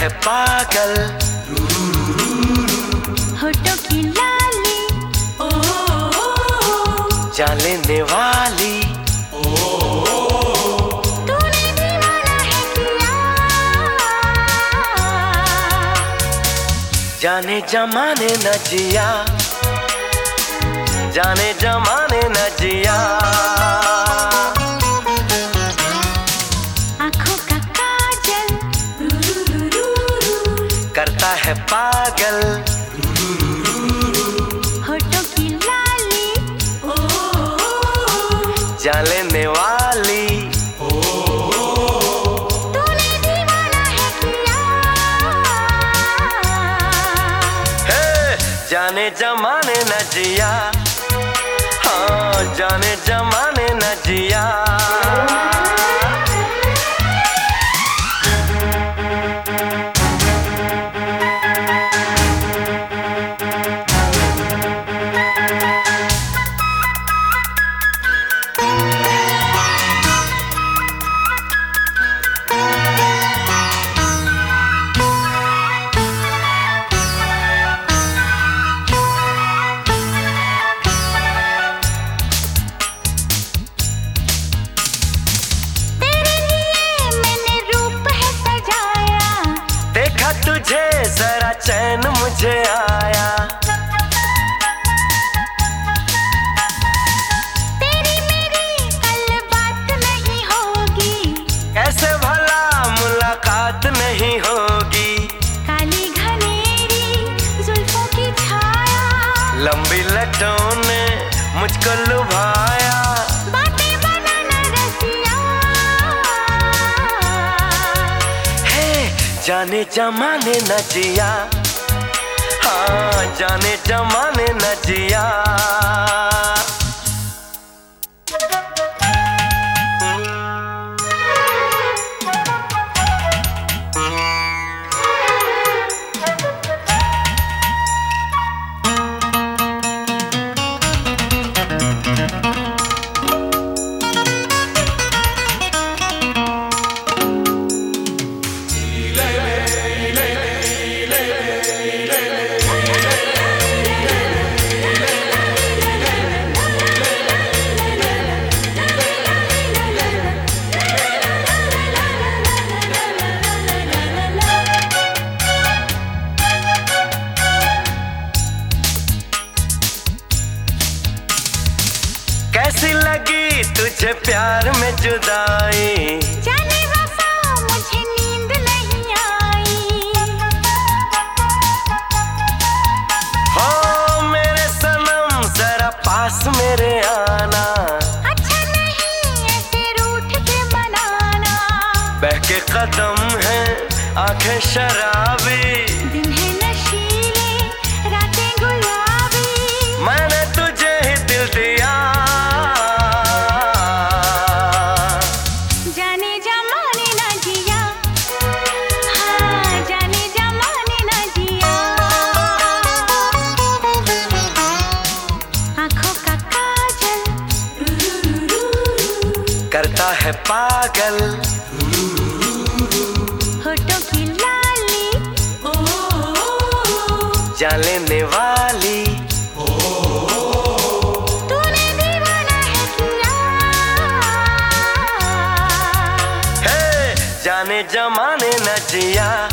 है पागल, होठों की लाली, जान लेने वाली, तूने दीवाना है किया। जाने जमाने न जिया, जाने जमाने न जिया। आँखों का काजल करता है पागल, होठों की लाली, जान लेने वाली, तूने दीवाना है किया। हे जाने जमाने न जिया, हाँ जाने जमाने न जिया। तुझे जरा चैन मुझे आया, तेरी मेरी कल बात नहीं होगी, कैसे भला मुलाकात नहीं होगी। काली घनेरी जुल्फों की छाया, लंबी लटों ने मुझको लुभाया, बातें बनाना रसिया। जाने जमाने न जिया, हाँ जाने जमाने न जिया। कैसी लगी तुझे प्यार में जुदाई, जाने वफा मुझे नींद नहीं आई। हो मेरे सनम जरा पास मेरे आना, अच्छा नहीं ऐसे रूठ के मनाना। बहके कदम है आंखें शराबी, दिन है नशीले रातें गुलाबी, मैंने तुझे ही दिल दिया। जाने जमाने ना जिया, हाँ जाने जमाने ना जिया। आँखों का काजल करता है पागल, होठों की लाली, जान लेने वाली, तूने दीवाना है किया। हे जाने जमाने न जिया।